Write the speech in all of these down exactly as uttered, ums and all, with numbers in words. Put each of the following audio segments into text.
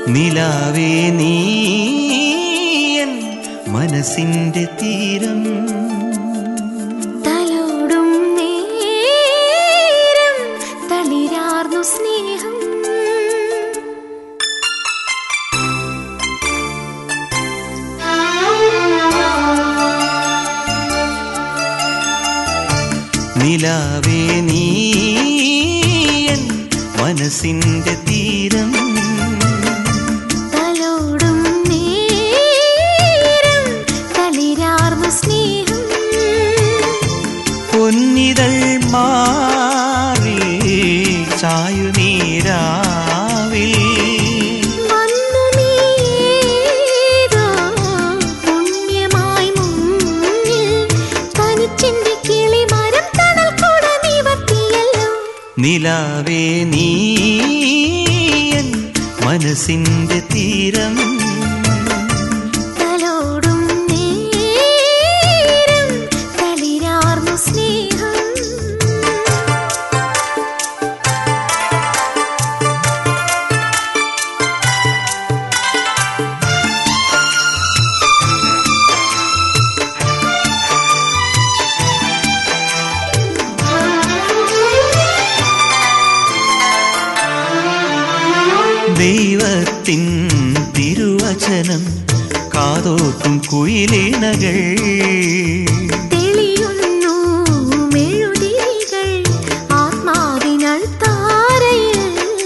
നിലാവേ നീയൻ മനസ്സിന്റെ തീരം തലോടും നേരം തളിരാർന്നു സ്നേഹം നിലാവേ നീയൻ മനസ്സിന്റെ തീരം തലോടും നേരം തളിരാർന്നു സ്നേഹം പൊന്നിതൾ മാറി ചായുനീരാവിൽ വന്നു നീതോ പുണ്യമായി മുന്നിൽ തനിച്ചെന്റെ കിളിമരം തണൽ കൂട നിവർത്തിയല്ലോ നിലാവേ നീയൻ മനസ്സിന്റെ തീരം തലോടും നേരം തളിരാർന്നു സ്നേഹം ദൈവത്തിൻ തിരുവചനം കാതോർക്കും കുയിലിണകൾ തെളിയുന്നു മെഴുതിരികൾ ആത്മാവിനാൽ താരയിൽ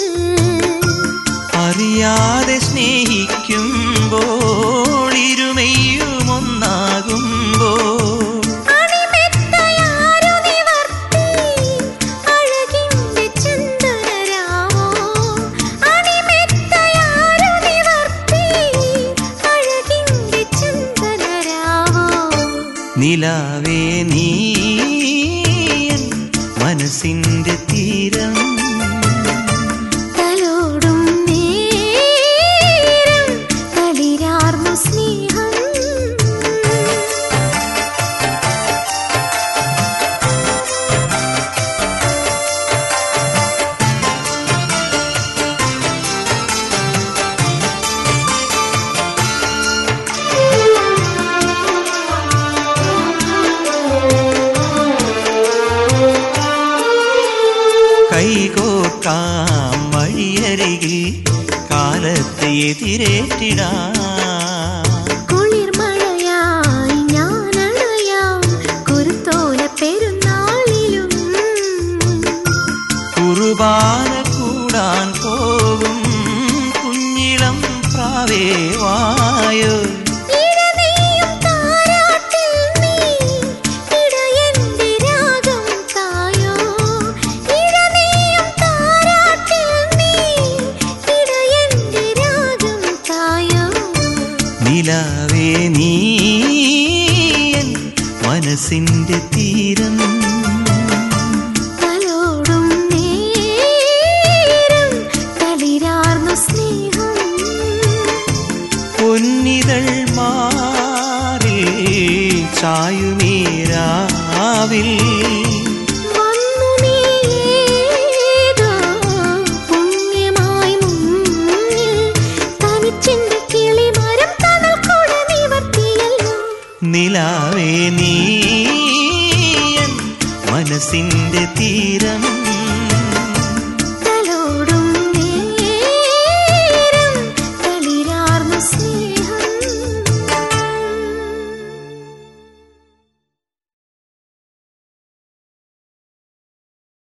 അറിയാതെ സ്നേഹിക്കുമ്പോൾ ഇരുമയും ഒന്നാകുമ്പോൾ അണിമെത്തയാരു നിവർത്തി അഴകിന്റെ ചന്ദനരാവോ അണിമെത്തയാരു നിവർത്തി അഴകിന്റെ ചന്ദനരാവോ നിലാവേ നീയൻ മനസ്സിന്റെ തീരം തലോടും നേരം തളിരാർന്നു സ്നേഹം കൈകോർക്കാം വഴിയരികിൽ കാലത്തെ എതിരേറ്റിടാം കുളിർമഴയായി ഞാനണയാം കുരുത്തോല പെരുന്നാളിലും കുർബാന കൂടാൻ പോകും കുഞ്ഞിളം പ്രാവേവാ